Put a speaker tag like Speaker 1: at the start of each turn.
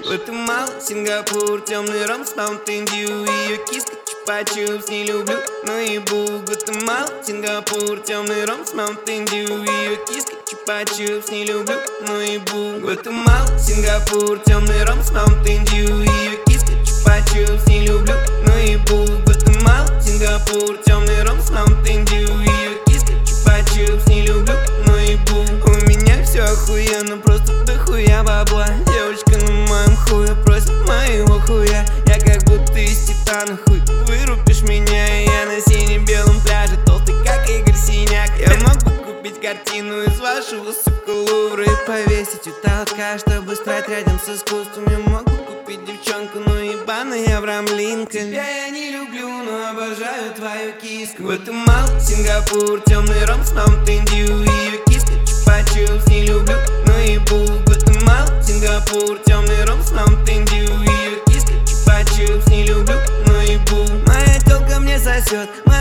Speaker 1: Гватемала, Сингапур, темный ром с Mountain Dew. Ее киска чупа-чупс, не люблю, но ебу. Гватемала, Сингапур, темный ром с Mountain Dew. Ее киска чупа-чупс, не люблю, но ебу. Гватемала, Сингапур, темный ром с Mountain Dew. Ее киска чупа-чупс, не люблю, но ебу. Гватемала, Сингапур, темный ром с Mountain Dew. Ее киска чупа-чупс, не люблю, но ебу. У меня все охуенно, просто дохуя бабла. Девочка на моем хуе просит моего хуя. Я как будто из титана, хуй, вырубишь меня. И я на сине-белом пляже, толстый как Игорь Синяк. Я могу купить картину из вашего, сука, Лувра и повесить у толка, чтобы стать рядом с искусством. Я могу купить девчонку, но ебаный Авраам Линкольн. Тебя я не люблю, но обожаю твою киску. Гватемала, Сингапур, темный ром с Mountain Dew. Ее киска чупа-чупс, не люблю, но ебу. Гватемала, Сингапур, темный ром с Mountain Dew. Ее киска чупа-чупс, не люблю, но ебу. Моя тёлка мне сосет.